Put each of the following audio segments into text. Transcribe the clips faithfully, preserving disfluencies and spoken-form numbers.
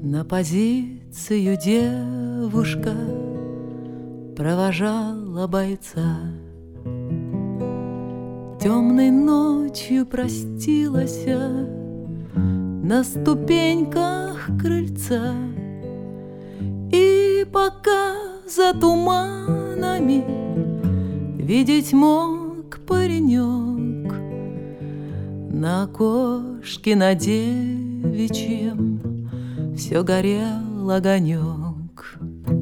На позицию девушка провожала бойца. Темной ночью простилась на ступеньках крыльца. И пока за туманами видеть мог паренек, на окошке на девичьем все горел огонек.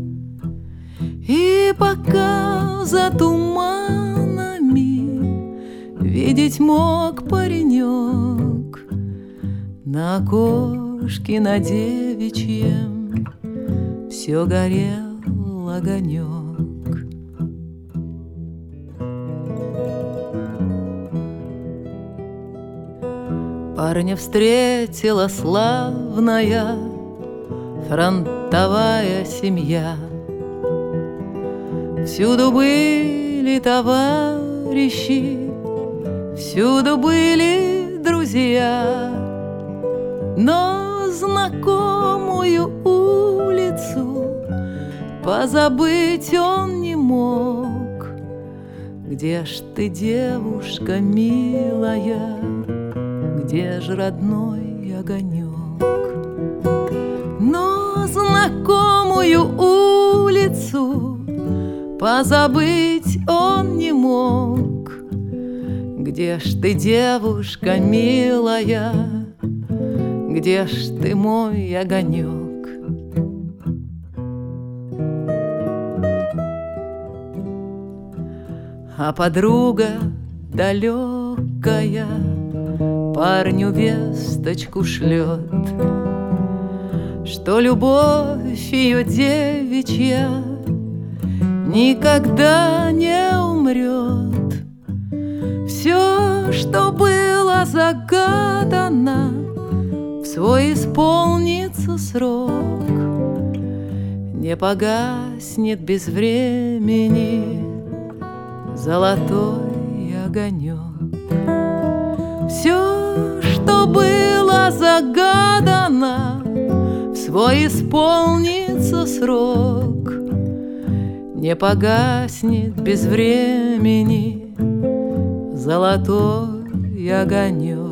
И пока за туманами видеть мог паренек, на окошке на девичьем все горел огонек. Парня встретила славная фронтовая семья. Всюду были товарищи, всюду были друзья, но знакомую улицу позабыть он не мог. Где ж ты, девушка милая, где ж родной огонек? Но знакомую улицу позабыть он не мог. Где ж ты, девушка милая, где ж ты, мой огонек? А подруга далекая парню весточку шлет, что любовь ее девичья никогда не умрет. Все, что было загадано, в свой исполнится срок, не погаснет без времени золотой огонек. Все, что было загадано, в свой исполнится срок, не погаснет без времени золотой огонек.